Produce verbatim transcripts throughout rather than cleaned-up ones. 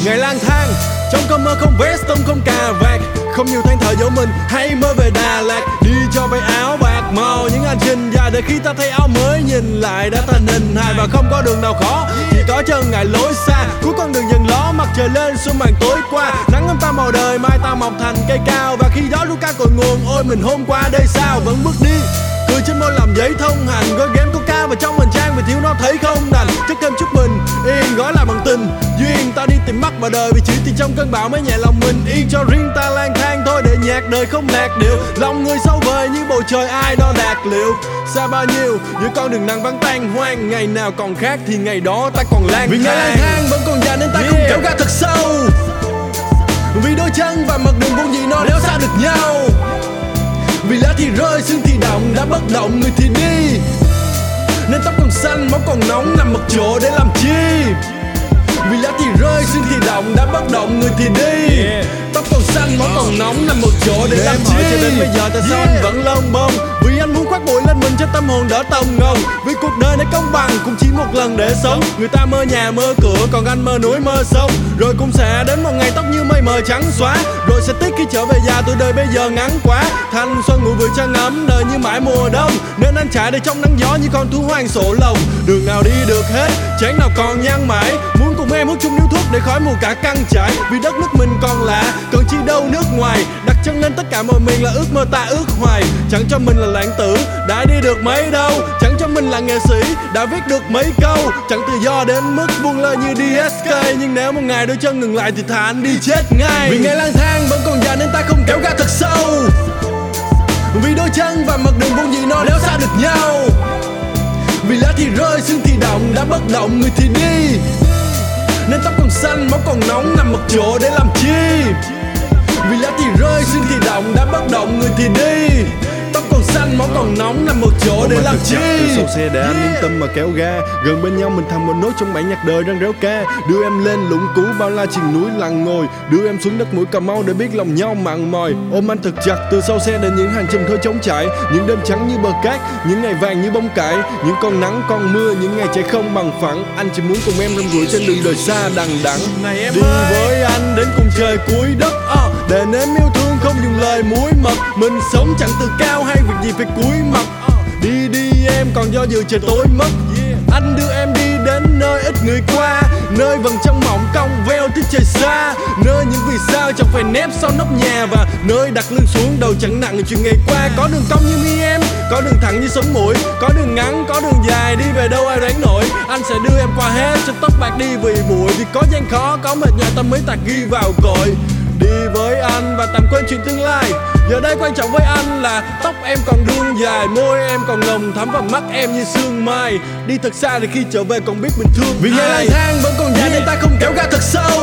Ngày lang thang trong cơn mơ không vest tông không cà vạt, không nhiều than thở dỗ mình hay mơ về Đà Lạt. Đi cho váy áo bạc màu những hành trình dài, để khi ta thấy áo mới nhìn lại đã thành hình hài. Và không có đường nào khó, chỉ có chân ngại lối xa. Cuối con đường dần ló, mặt trời lên xuân màn tối qua. Nắng ấm ta màu đời, mai ta mọc thành cây cao. Và khi gió lũ ca cội nguồn, ôi mình hôm qua đây sao vẫn bước đi. Cười trên môi làm giấy thông hành, gói ghém coca vào trong hành trang vì thiếu nó thấy không đành. Chất thêm chút mình yên gói lại bằng tình duyên, ta đi tìm mắt vào đời vì chỉ tìm trong cơn bão mới nhẹ lòng mình yên. Cho riêng ta lang thang thôi để nhạc đời không lạc điệu, lòng người sâu vời như bầu trời ai đo đạt liệu. Xa bao nhiêu những con đường nắng vắng tan hoang, ngày nào còn khác thì ngày đó ta còn lang thang. Vì ngày lang thang vẫn còn dài nên ta yeah. không kéo ga thật sâu, vì đôi chân và mặt đường vốn gì nó đéo xa được nhau. Vì lá thì rơi, sương thì động, đã bất động người thì đi. Nên tóc còn xanh, máu còn nóng, nằm một chỗ để làm chi. Vì lá thì rơi, sương thì động, đã bất động người thì đi. yeah. Tóc còn xanh, máu còn nóng, nằm một chỗ để, để làm chi. Cho đến bây giờ tại sao yeah. anh vẫn lông bông? Vì anh muốn khoác bụi lên mình cho tâm hồn đỡ tông ngông. Vì cuộc đời này công bằng cũng chỉ một lần để sống. Người ta mơ nhà mơ cửa, còn anh mơ núi mơ sông. Rồi cũng sẽ đến một ngày tóc như mây mờ trắng xóa. Rồi sẽ tiếc khi trở về già, tuổi đời bây giờ ngắn quá. Thanh xuân ngủ vừa trăng ấm, đời như mãi mùa đông. Nên anh chạy để trong nắng gió như con thú hoang sổ lồng. Đường nào đi được hết, chán nào còn nhang mãi. Muốn cùng em hút chung điếu thuốc để khói mù cả căn trải. Vì đất nước mình còn lạ, còn chi đâu nước ngoài. Đặt chân lên tất cả mọi miền là ước mơ ta ước hoài. Chẳng cho mình là lãng tử, đã đi được mấy đâu. Chẳng cho mình là nghệ sĩ, đã viết được mấy câu. Chẳng tự do đến mức buông lơi như đê ét ca. Nhưng nếu một ngày đôi chân ngừng lại thì thà anh đi chết ngay. Vì ngày lang thang vẫn còn dài nên ta không kéo ga thật sâu, vì đôi chân và mặt đường vốn gì nó đéo xa được nhau. Vì lá thì rơi, sương thì động, đã bất động người thì đi. Nên tóc còn xanh, máu còn nóng, nằm một chỗ để làm chi. Vì lá thì rơi, sương thì động, đã bất động người thì đi. Tóc còn xanh, máu còn nóng, nằm một chỗ để làm chi. Từ sau xe để anh yên tâm mà kéo ga. Gần bên nhau mình thầm một nốt trong bản nhạc đời răng réo ca. Đưa em lên lũng cú bao la triền núi lặng ngồi, đưa em xuống đất mũi Cà Mau để biết lòng nhau mặn mòi. Ôm anh thật chặt từ sau xe đến những hành trình thôi trống trải. Những đêm trắng như bờ cát, những ngày vàng như bông cải. Những con nắng con mưa, những ngày chạy không bằng phẳng. Anh chỉ muốn cùng em rong ruổi trên đường đời xa đằng đẵng. Này em đi ơi, với anh đến cùng trời cuối đất, uh, để nếm yêu thương không dùng lời muối mật. Mình sống chẳng từ cao hay việc gì phải cúi mặt. uh, Đi đi em còn do dự trời tối mất. yeah. Anh đưa em đi đến nơi ít người qua, nơi vầng trăng mỏng cong veo tới trời xa. Nơi những vì sao chẳng phải nép sau nóc nhà. Và nơi đặt lưng xuống đầu chẳng nặng chuyện ngày qua. Có đường cong như mi em, có đường thẳng như sống mũi. Có đường ngắn, có đường dài, đi về đâu ai đoán nổi. Anh sẽ đưa em qua hết cho tóc bạc đi vì bụi. Vì có gian khó, có mệt nhọc tâm mới tạc ghi vào cội. Đi với anh và tạm quên chuyện tương lai. Giờ đây quan trọng với anh là tóc em còn đương dài, môi em còn nồng thắm và mắt em như sương mai. Đi thật xa để khi trở về còn biết mình thương. Vì ngày lang thang vẫn còn dài yeah. nên ta không kéo ga thật sâu,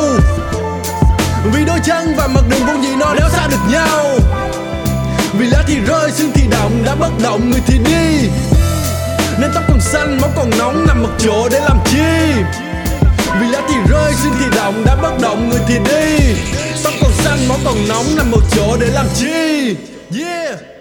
vì đôi chân và mặt đường vốn gì nó đéo xa được nhau. Vì lá thì rơi, sương thì động, đã bất động người thì đi. Nên tóc còn xanh, máu còn nóng, nằm một chỗ để làm chi. Vì lá thì rơi, sương thì động, đã bất động người thì đi. Tóc còn xanh, máu còn nóng, nằm một chỗ để làm chi. Yeah.